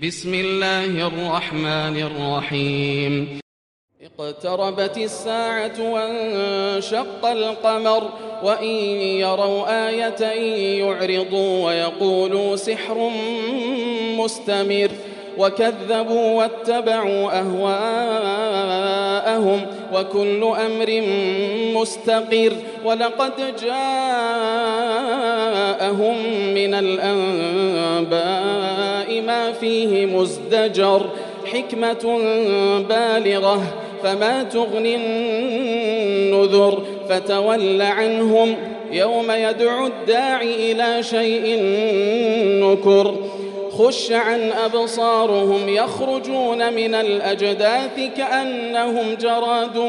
بسم الله الرحمن الرحيم. اقتربت الساعة وانشق القمر وإن يروا آية يعرضوا ويقولوا سحر مستمر وكذبوا واتبعوا أهواءهم وكل أمر مستقر ولقد جاءهم من الأنباء ما فيه مزدجر حكمة بالغة فما تغني النذر فتول عنهم يوم يدعو الداعي إلى شيء نكر خش عن أبصارهم يخرجون من الأجداث كأنهم جراد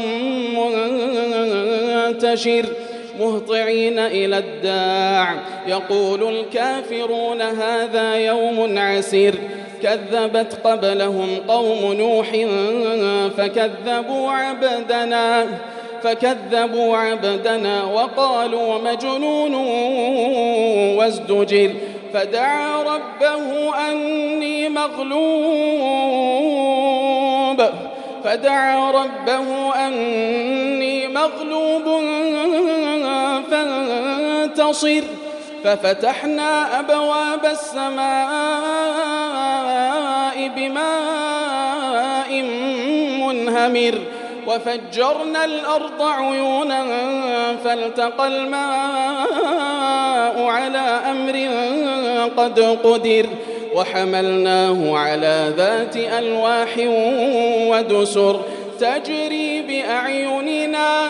منتشر مهطعين إلى الداع يقول الكافرون هذا يوم عسير كذبت قبلهم قوم نوح فكذبوا عبدنا وقالوا مجنون وازدجر فدعا ربه أني مغلوب فانتصر ففتحنا أبواب السماء بماء منهمر وفجرنا الأرض عيونا فالتقى الماء على أمر قد قدر وحملناه على ذات ألواح ودسر تجري بأعيننا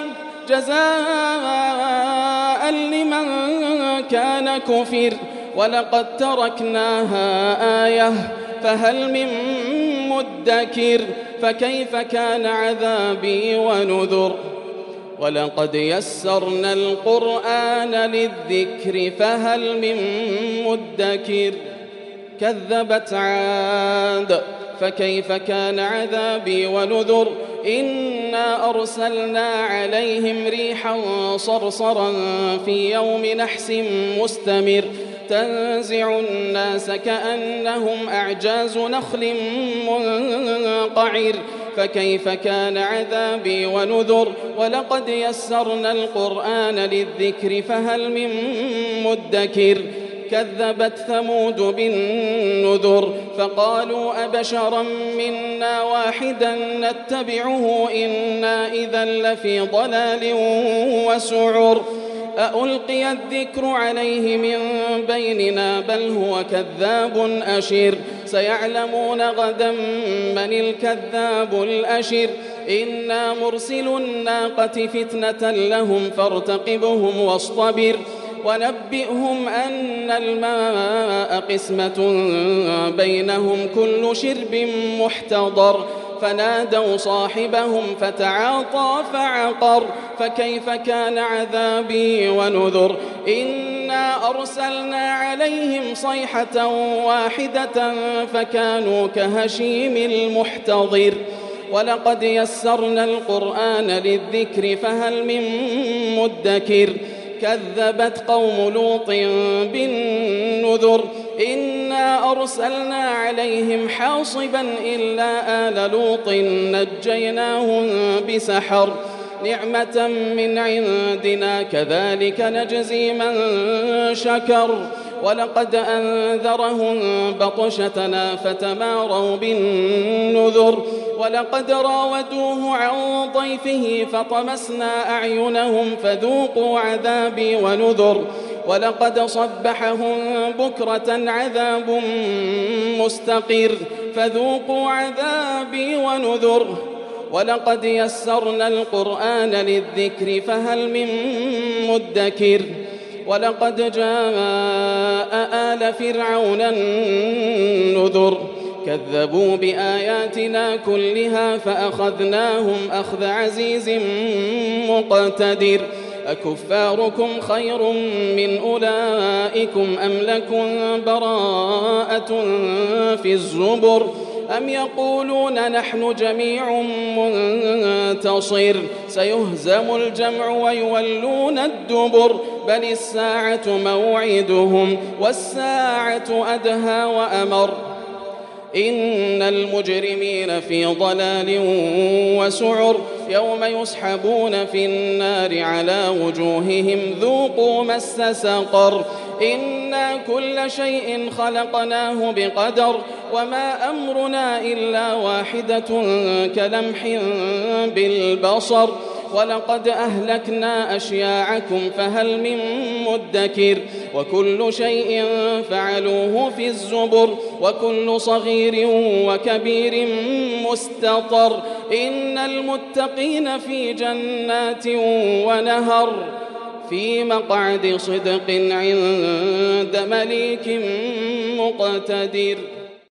جزاء لمن كان كفر ولقد تركناها آية فهل من مدكر فكيف كان عذابي ونذر ولقد يسرنا القرآن للذكر فهل من مدكر كذبت عاد فكيف كان عذابي ونذر إنا أرسلنا عليهم ريحا صرصرا في يوم نحس مستمر تنزع الناس كأنهم أعجاز نخل منقعر فكيف كان عذابي ونذر ولقد يسرنا القرآن للذكر فهل من مدكر كذبت ثمود بالنذر فقالوا أبشرا منا واحدا نتبعه إنا إذا لفي ضلال وسعر أألقي الذكر عليه من بيننا بل هو كذاب أشر سيعلمون غدا من الكذاب الأشر إنا مرسل الناقة فتنة لهم فارتقبهم واصطبر ونبئهم أن الماء قسمة بينهم كل شرب محتضر فنادوا صاحبهم فتعاطى فعقر فكيف كان عذابي ونذر إنا أرسلنا عليهم صيحة واحدة فكانوا كهشيم المحتضر ولقد يسرنا القرآن للذكر فهل من مدكر كذبت قوم لوط بالنذر إنا أرسلنا عليهم حاصبا إلا آل لوط نجيناهم بسحر نعمة من عندنا كذلك نجزي من شكر ولقد أنذرهم بطشتنا فتماروا بالنذر ولقد راودوه عن ضيفه فطمسنا أعينهم فذوقوا عذابي ونذر ولقد صبحهم بكرة عذاب مستقر فذوقوا عذابي ونذر ولقد يسرنا القرآن للذكر فهل من مدكر ولقد جاء آل فرعون النذر كذبوا بآياتنا كلها فأخذناهم أخذ عزيز مقتدر أكفاركم خير من أولئكم أم لكم براءة في الزبر أم يقولون نحن جميع منتصر سيهزم الجمع ويولون الدبر بل الساعة موعدهم والساعة أدهى وأمر إن المجرمين في ضلال وسعر يوم يسحبون في النار على وجوههم ذوقوا مس سقر إنا كل شيء خلقناه بقدر وما أمرنا إلا واحدة كلمح بالبصر ولقد أهلكنا أشياعكم فهل من مدكر وكل شيء فعلوه في الزبر وكل صغير وكبير مستطر إن المتقين في جنات ونهر في مقعد صدق عند مليك مقتدر.